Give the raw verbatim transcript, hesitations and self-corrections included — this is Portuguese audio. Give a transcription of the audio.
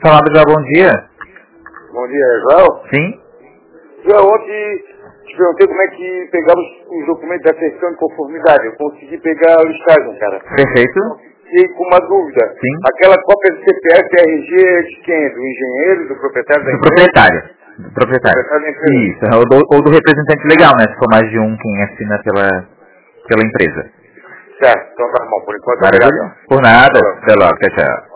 Falava já, bom dia. Bom dia, Joel. Sim? Joel, ontem te perguntei como é que pegava os, os documentos da certidão de conformidade. Eu consegui pegar o estágio, cara. Perfeito. Fiquei com uma dúvida. Sim. Aquela cópia do C P F e R G é de quem? Do engenheiro, do proprietário da Do empresa? proprietário. Do proprietário. Proprietário da empresa. Isso, ou do, ou do representante legal, né? Se for mais de um quem assina pela, pela empresa. Certo, então tá bom. Por enquanto, Maravilha. obrigado. Por nada. Falou. Até logo. Tchau, tchau.